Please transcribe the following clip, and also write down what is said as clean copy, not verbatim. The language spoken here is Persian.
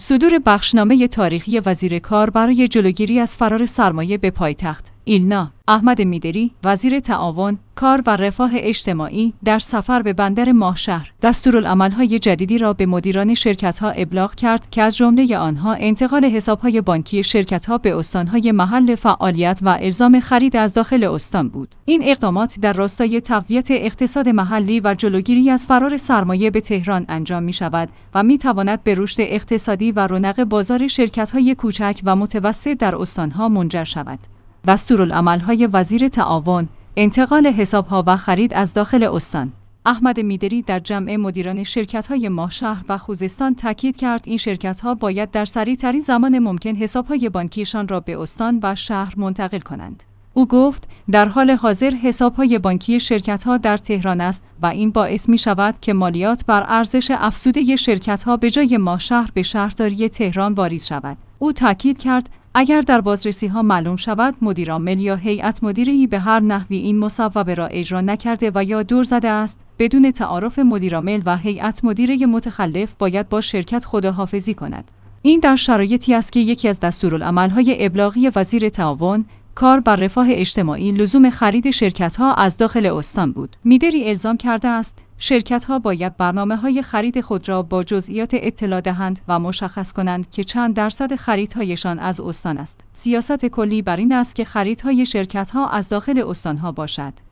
صدور بخشنامه تاریخی وزیر کار برای جلوگیری از فرار سرمایه به پایتخت. ایلنا احمد میدری، وزیر تعاون، کار و رفاه اجتماعی، در سفر به بندر ماهشهر دستورالعمل‌های جدیدی را به مدیران شرکت‌ها ابلاغ کرد که از جمله آنها انتقال حساب‌های بانکی شرکت‌ها به استان‌های محل فعالیت و الزام خرید از داخل استان بود. این اقدامات در راستای تقویت اقتصاد محلی و جلوگیری از فرار سرمایه به تهران انجام می‌شود و می‌تواند به رشد اقتصادی و رونق بازار شرکت‌های کوچک و متوسط در استان‌ها منجر شود. دستورالعمل‌های وزیر تعاون، انتقال حساب‌ها و خرید از داخل استان. احمد میدری در جمع مدیران شرکت‌های ماهشهر و خوزستان تاکید کرد این شرکت‌ها باید در سریع‌ترین زمان ممکن حساب‌های بانکیشان را به استان و شهر منتقل کنند. او گفت در حال حاضر حساب‌های بانکی شرکت‌ها در تهران است و این باعث می‌شود که مالیات بر ارزش افزوده شرکت‌ها به جای ماهشهر به شهرداری تهران واریز شود. او تاکید کرد اگر در بازرسی‌ها معلوم شود مدیرعامل یا هیئت مدیره‌ای به هر نحوی این مصوبه را اجرا نکرده و یا دور زده است، بدون تعارف مدیرعامل و هیئت مدیره متخلف باید با شرکت خداحافظی کند. این در شرایطی است که یکی از دستورالعمل‌های ابلاغی وزیر تعاون، کار بر رفاه اجتماعی لزوم خرید شرکت‌ها از داخل استان بود. میدری الزام کرده است شرکت‌ها باید برنامه‌های خرید خود را با جزئیات اطلاع دهند و مشخص کنند که چند درصد خریدهایشان از استان است. سیاست کلی بر این است که خریدهای شرکت‌ها از داخل استان‌ها باشد.